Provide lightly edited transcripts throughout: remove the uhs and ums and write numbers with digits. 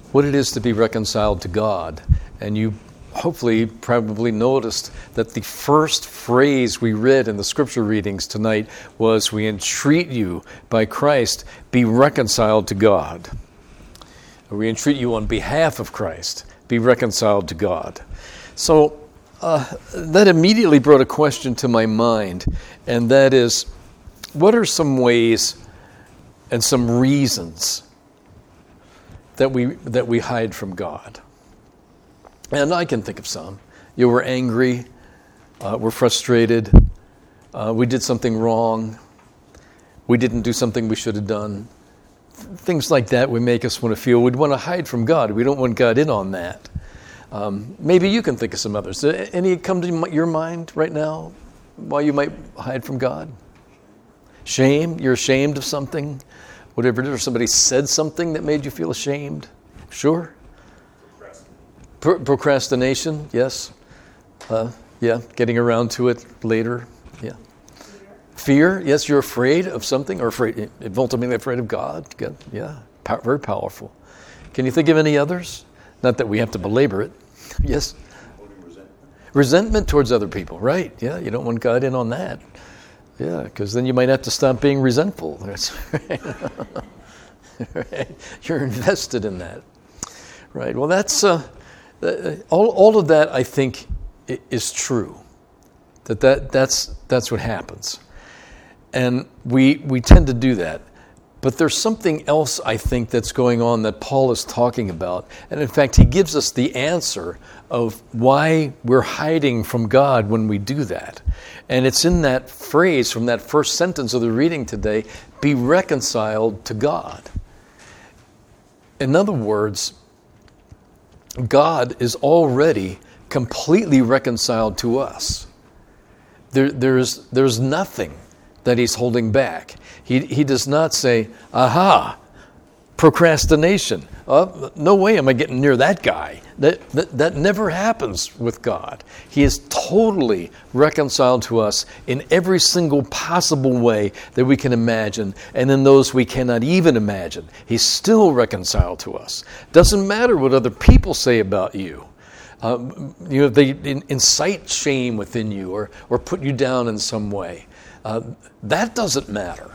what it is to be reconciled to God. And you hopefully probably noticed that the first phrase we read in the scripture readings tonight was, we entreat you by Christ, be reconciled to God. We entreat you on behalf of Christ, be reconciled to God. So that immediately brought a question to my mind, and that is, what are some ways and some reasons that we hide from God? And I can think of some. We're angry, we're frustrated, we did something wrong, we didn't do something we should have done. Things like that would make us want to feel we'd want to hide from God. We don't want God in on that. Maybe you can think of some others. Any come to your mind right now why you might hide from God? Shame? You're ashamed of something? Whatever it is, or somebody said something that made you feel ashamed? Sure. Procrastination, yes. Getting around to it later, yeah. Fear, yes, you're afraid of something, or afraid, ultimately afraid of God. Yeah, very powerful. Can you think of any others? Not that we have to belabor it. Yes? Resentment towards other people, right. Yeah, you don't want God in on that. Yeah, because then you might have to stop being resentful. That's right. Right. You're invested in that. Right, well that's, all of that I think is true. That's what happens. And we tend to do that. But there's something else, I think, that's going on that Paul is talking about. And in fact, he gives us the answer of why we're hiding from God when we do that. And it's in that phrase from that first sentence of the reading today, be reconciled to God. In other words, God is already completely reconciled to us. There's nothing that he's holding back. He does not say, aha, procrastination. No way am I getting near that guy. That never happens with God. He is totally reconciled to us in every single possible way that we can imagine, and in those we cannot even imagine. He's still reconciled to us. Doesn't matter what other people say about you. They incite shame within you or put you down in some way. That doesn't matter.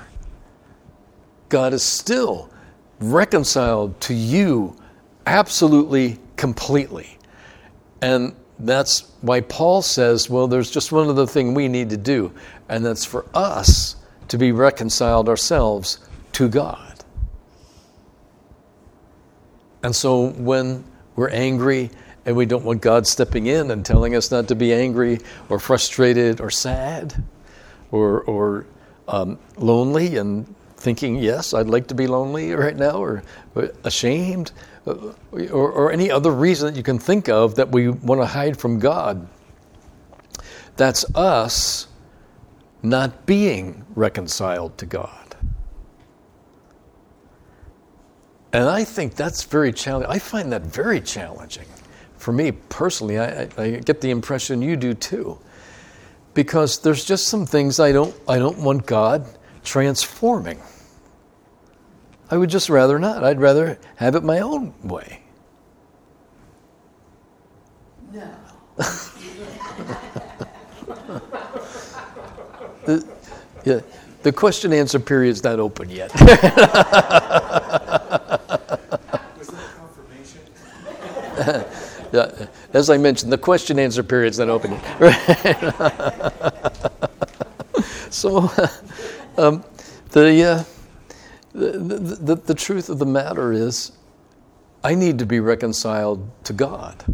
God is still reconciled to you absolutely, completely. And that's why Paul says, well, there's just one other thing we need to do, and that's for us to be reconciled ourselves to God. And so when we're angry and we don't want God stepping in and telling us not to be angry or frustrated or sad or lonely and thinking, yes, I'd like to be lonely right now, or ashamed, or any other reason that you can think of that we want to hide from God, that's us not being reconciled to God. And I think that's very challenging. I find that very challenging. For me personally, I get the impression you do too. Because there's just some things I don't want God transforming. I would just rather not. I'd rather have it my own way. No. The question answer period's not open yet. Was that confirmation? Yeah, as I mentioned, the question answer period's not open yet. So the truth of the matter is, I need to be reconciled to God.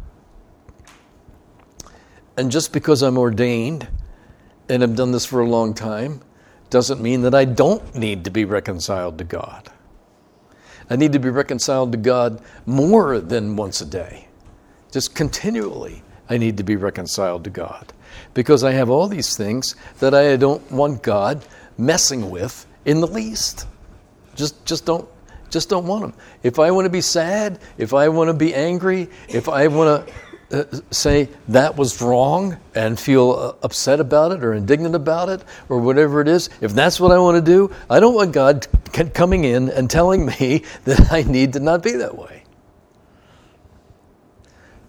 And just because I'm ordained and have done this for a long time doesn't mean that I don't need to be reconciled to God. I need to be reconciled to God more than once a day. Just continually, I need to be reconciled to God. Because I have all these things that I don't want God messing with in the least. Just don't want them. If I want to be sad, if I want to be angry, if I want to say that was wrong and feel upset about it or indignant about it or whatever it is, if that's what I want to do, I don't want God coming in and telling me that I need to not be that way.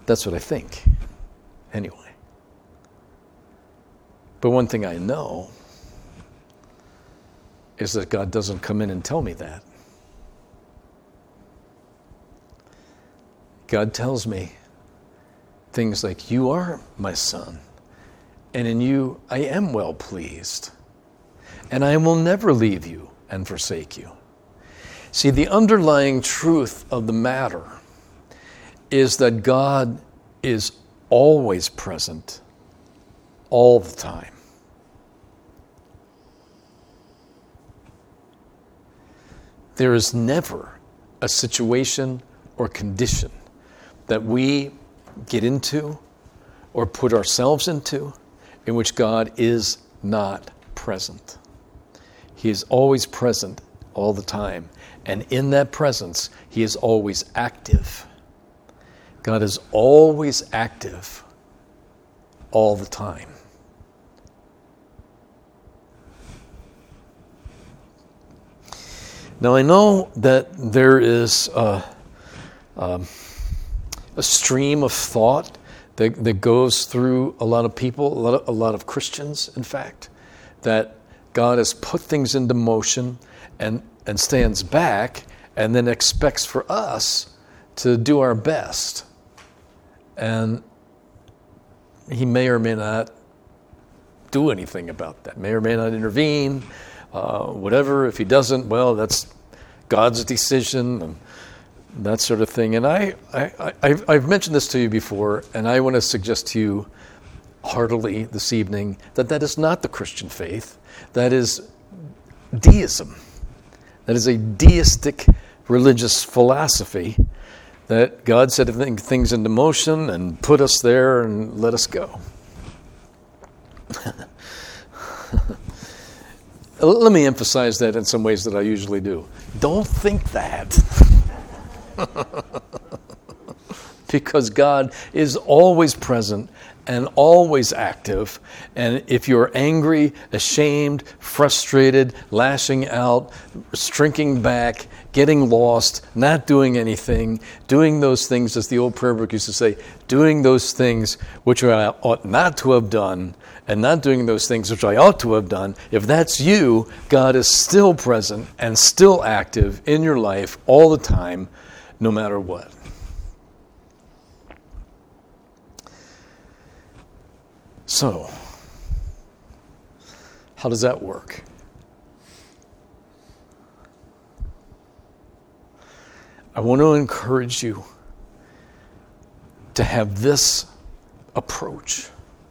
That's what I think, anyway. But one thing I know is that God doesn't come in and tell me that. God tells me things like, you are my son, and in you I am well pleased, and I will never leave you and forsake you. See, the underlying truth of the matter is that God is always present, all the time. There is never a situation or condition that we get into or put ourselves into in which God is not present. He is always present all the time. And in that presence, he is always active. God is always active all the time. Now, I know that there is a stream of thought that goes through a lot of people, a lot of Christians, in fact, that God has put things into motion and stands back and then expects for us to do our best. And he may or may not do anything about that, may or may not intervene, whatever. If he doesn't, well, that's God's decision and that sort of thing. And I've mentioned this to you before, and I want to suggest to you heartily this evening that is not the Christian faith. That is deism. That is a deistic religious philosophy that God set things into motion and put us there and let us go. Let me emphasize that in some ways that I usually do. Don't think that. Because God is always present and always active. And if you're angry, ashamed, frustrated, lashing out, shrinking back, getting lost, not doing anything, doing those things, as the old prayer book used to say, doing those things which I ought not to have done, and not doing those things which I ought to have done, if that's you, God is still present and still active in your life all the time, no matter what. So, how does that work? I want to encourage you to have this approach.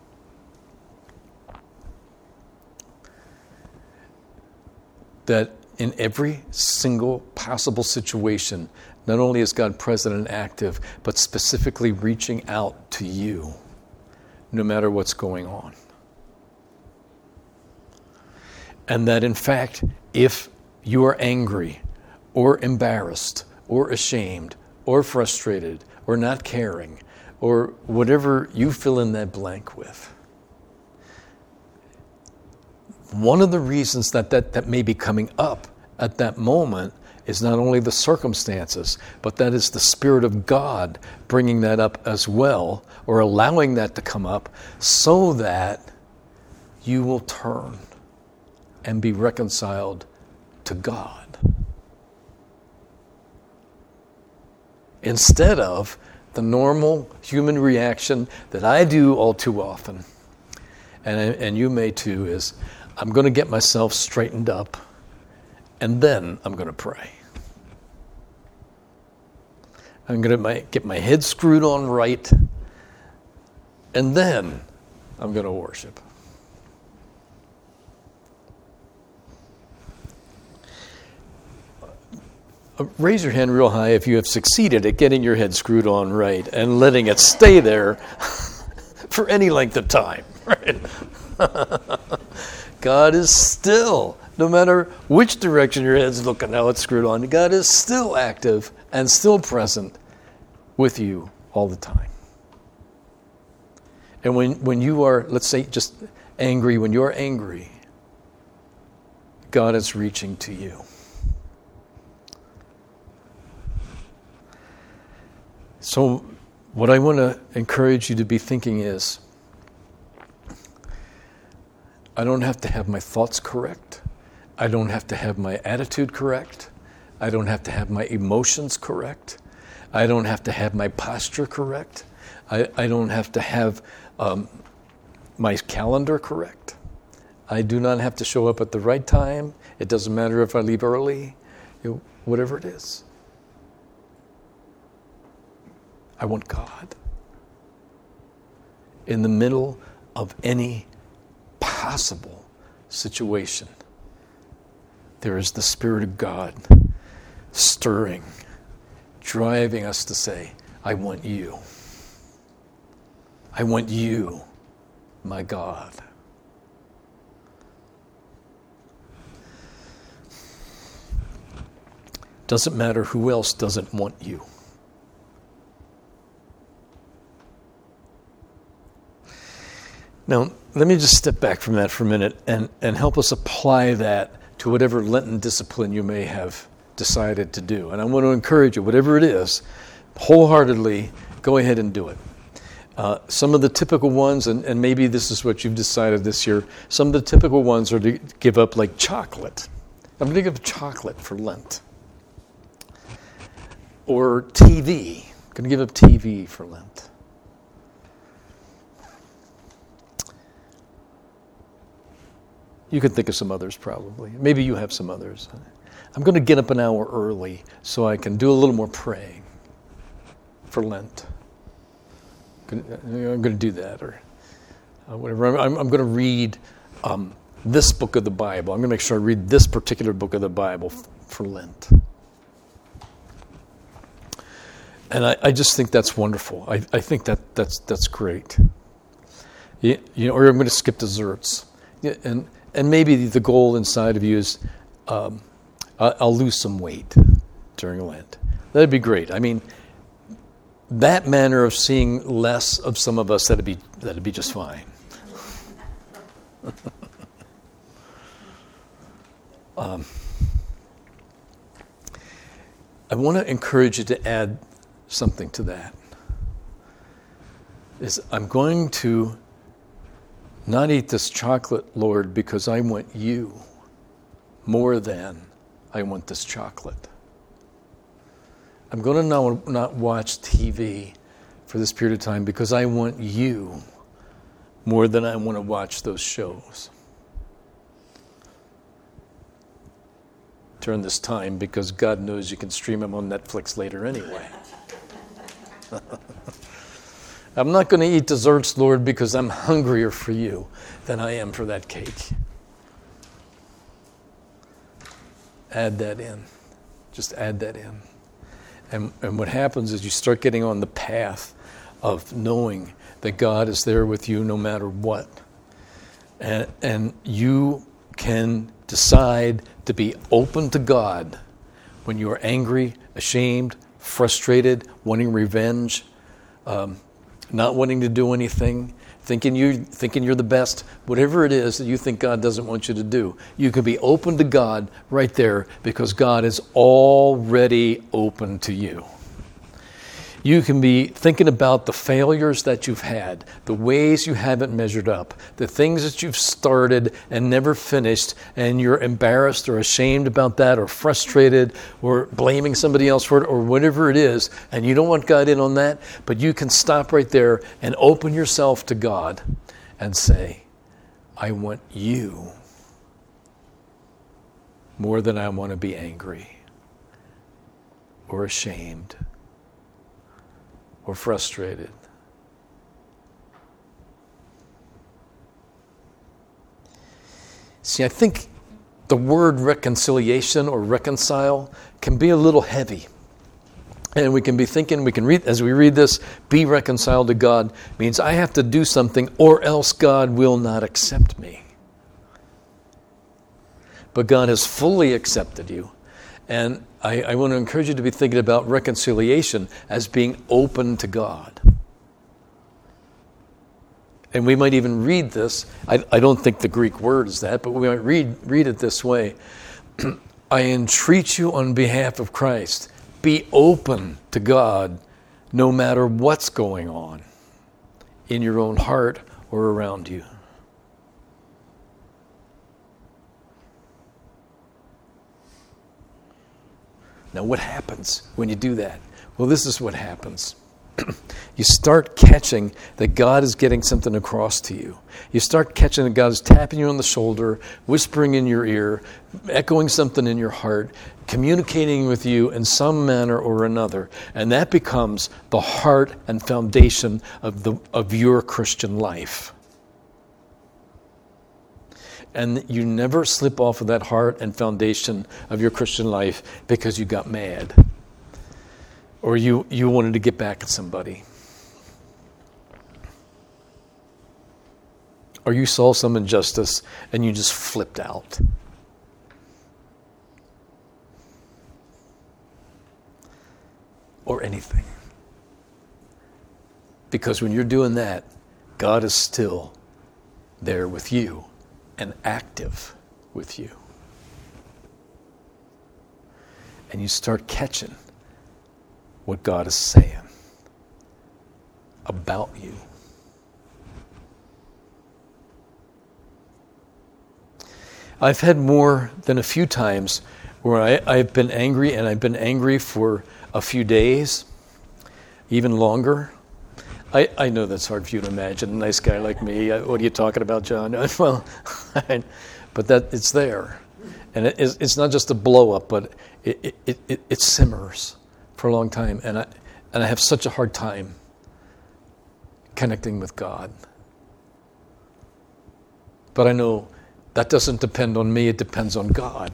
That in every single possible situation, not only is God present and active, but specifically reaching out to you, no matter what's going on. And that in fact, if you are angry or embarrassed or ashamed or frustrated or not caring or whatever you fill in that blank with, one of the reasons that may be coming up at that moment is not only the circumstances, but that is the Spirit of God bringing that up as well, or allowing that to come up, so that you will turn and be reconciled to God. Instead of the normal human reaction that I do all too often, and you may too, is I'm going to get myself straightened up, and then I'm going to pray. I'm going to get my head screwed on right, and then I'm going to worship. Raise your hand real high if you have succeeded at getting your head screwed on right and letting it stay there for any length of time. Right? God is still, no matter which direction your head's looking, how it's screwed on, God is still active and still present with you all the time. And when you are, let's say, just angry, when you're angry, God is reaching to you. So what I want to encourage you to be thinking is, I don't have to have my thoughts correct. I don't have to have my attitude correct. I don't have to have my emotions correct. I don't have to have my posture correct. I don't have to have my calendar correct. I do not have to show up at the right time. It doesn't matter if I leave early, whatever it is. I want God in the middle of any possible situation. There is the Spirit of God stirring, driving us to say, I want you. I want you, my God. Doesn't matter who else doesn't want you. Now, let me just step back from that for a minute and help us apply that to whatever Lenten discipline you may have decided to do. And I want to encourage you, whatever it is, wholeheartedly go ahead and do it. Some of the typical ones, and maybe this is what you've decided this year, some of the typical ones are to give up like chocolate. I'm going to give up chocolate for Lent. Or TV. I'm going to give up TV for Lent. You could think of some others probably. Maybe you have some others. I'm going to get up an hour early so I can do a little more praying for Lent. I'm going to do that, or whatever. I'm going to read this book of the Bible. I'm going to make sure I read this particular book of the Bible for Lent. And I just think that's wonderful. I think that's great. Or I'm going to skip desserts. And maybe the goal inside of you is I'll lose some weight during Lent. That'd be great. I mean, that manner of seeing less of some of us, that'd be just fine. I want to encourage you to add something to that. I'm going to not eat this chocolate, Lord, because I want you more than I want this chocolate. I'm going to not watch TV for this period of time because I want you more than I want to watch those shows during this time, because God knows you can stream them on Netflix later anyway. I'm not going to eat desserts, Lord, because I'm hungrier for you than I am for that cake. Add that in. Just add that in. And what happens is you start getting on the path of knowing that God is there with you no matter what. And you can decide to be open to God when you are angry, ashamed, frustrated, wanting revenge, not wanting to do anything, thinking you're the best, whatever it is that you think God doesn't want you to do. You can be open to God right there because God is already open to you. You can be thinking about the failures that you've had, the ways you haven't measured up, the things that you've started and never finished, and you're embarrassed or ashamed about that, or frustrated, or blaming somebody else for it, or whatever it is, and you don't want God in on that, but you can stop right there and open yourself to God and say, I want you more than I want to be angry or ashamed or frustrated. See, I think the word reconciliation or reconcile can be a little heavy. And we can be thinking, we can read, as we read this, be reconciled to God means I have to do something or else God will not accept me. But God has fully accepted you. And I want to encourage you to be thinking about reconciliation as being open to God. And we might even read this. I don't think the Greek word is that, but we might read it this way. I entreat you on behalf of Christ, be open to God no matter what's going on in your own heart or around you. Now, what happens when you do that? Well, this is what happens. You start catching that God is getting something across to you. You start catching that God is tapping you on the shoulder, whispering in your ear, echoing something in your heart, communicating with you in some manner or another. And that becomes the heart and foundation of your Christian life. And you never slip off of that heart and foundation of your Christian life because you got mad or you wanted to get back at somebody, or you saw some injustice and you just flipped out. Or anything. Because when you're doing that, God is still there with you and active with you. And you start catching what God is saying about you. I've had more than a few times where I've been angry, and I've been angry for a few days, even longer. I know that's hard for you to imagine. A nice guy like me, what are you talking about, John? Well, but that it's there. And it's not just a blow up, but it simmers for a long time. And I have such a hard time connecting with God. But I know that doesn't depend on me, it depends on God.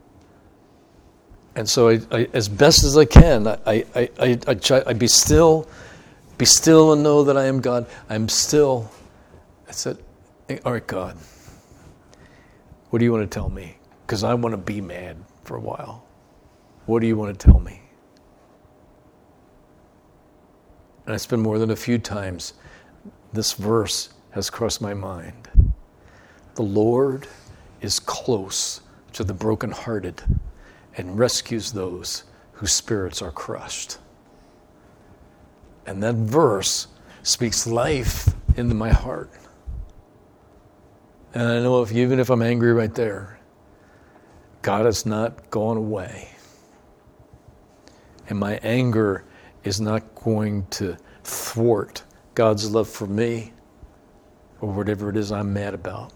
And so I as best as I can, I try, I be still and know that I am God. I'm still. I said, all right, God, what do you want to tell me? Because I want to be mad for a while. What do you want to tell me? And it's been more than a few times this verse has crossed my mind. The Lord is close to the brokenhearted and rescues those whose spirits are crushed. And that verse speaks life into my heart. And I know even if I'm angry right there, God has not gone away. And my anger is not going to thwart God's love for me or whatever it is I'm mad about.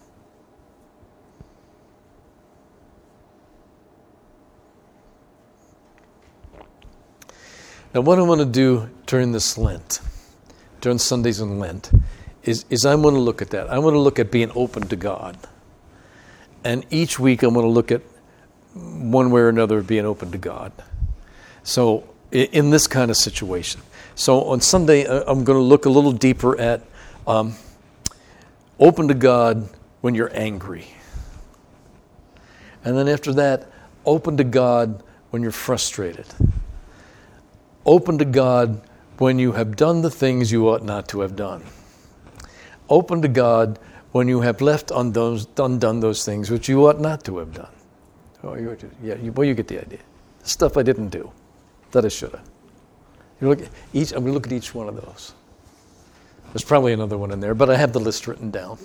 Now, what I want to do during this Lent, during Sundays in Lent, is I want to look at that. I want to look at being open to God. And each week I want to look at one way or another being open to God. So in this kind of situation. So on Sunday, I'm going to look a little deeper at open to God when you're angry. And then after that, open to God when you're frustrated. Open to God when you have done the things you ought not to have done. Open to God when you have left undone those things which you ought not to have done. You get the idea. Stuff I didn't do that I should have. I'm going to look at each one of those. There's probably another one in there, but I have the list written down.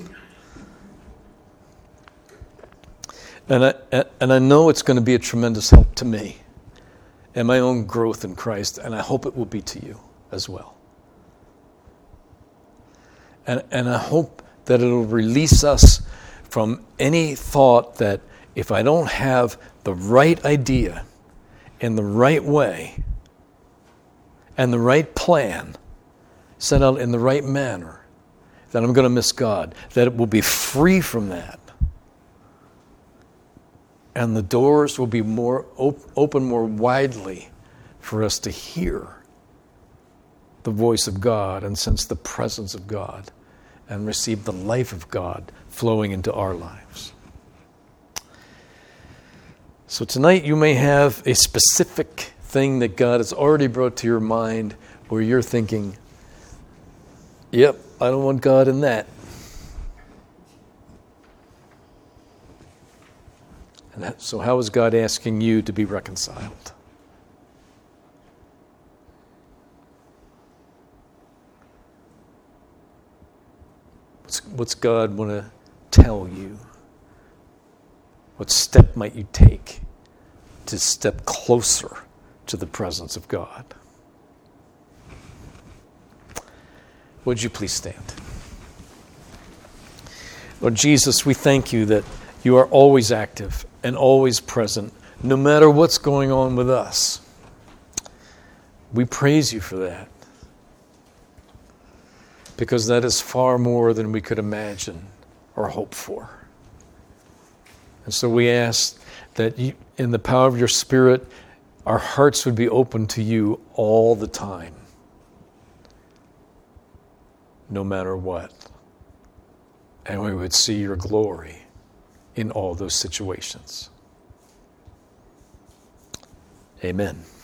And I know it's going to be a tremendous help to me and my own growth in Christ, and I hope it will be to you as well. And I hope that it'll release us from any thought that if I don't have the right idea in the right way and the right plan set out in the right manner, that I'm going to miss God, that it will be free from that. And the doors will be more open more widely for us to hear the voice of God and sense the presence of God and receive the life of God flowing into our lives. So tonight you may have a specific thing that God has already brought to your mind where you're thinking, yep, I don't want God in that. And so how is God asking you to be reconciled? What's God want to tell you? What step might you take to step closer to the presence of God? Would you please stand? Lord Jesus, we thank you that you are always active and always present, no matter what's going on with us. We praise you for that, because that is far more than we could imagine or hope for. And so we ask that you, in the power of your Spirit, our hearts would be open to you all the time, no matter what. And we would see your glory in all those situations. Amen.